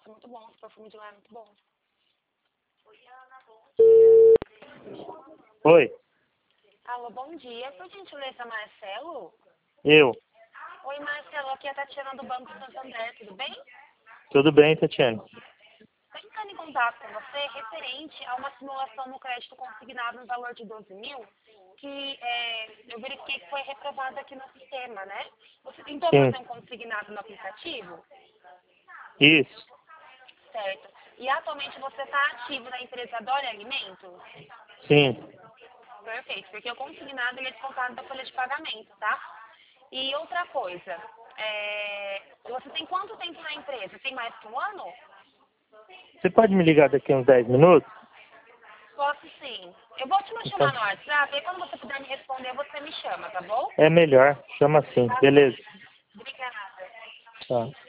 é muito bom, esse perfume de lá é muito bom. Oi, Alô, bom dia. Por gentileza, Marcelo? eu. Oi, Marcelo. Aqui é a Tatiana do Banco Santander, tudo bem? Tudo bem, Tatiana? Estou entrando em contato com você referente a uma simulação no crédito consignado no valor de 12 mil, que eu verifiquei que foi reprovado aqui no sistema, né? Você tentou Sim. fazer um consignado no aplicativo? Isso. Certo. E atualmente você está ativo na empresa Dori Alimentos? Sim. Perfeito, porque o consignado ele é descontado da folha de pagamento, tá? E outra coisa, você tem quanto tempo na empresa? Tem mais que um ano? Você pode me ligar daqui uns 10 minutos? Posso sim. Eu vou te Então, chamar no WhatsApp, e quando você puder me responder, você me chama, tá bom? é melhor. Chama assim. Tá bom. Beleza. Obrigada. Tá.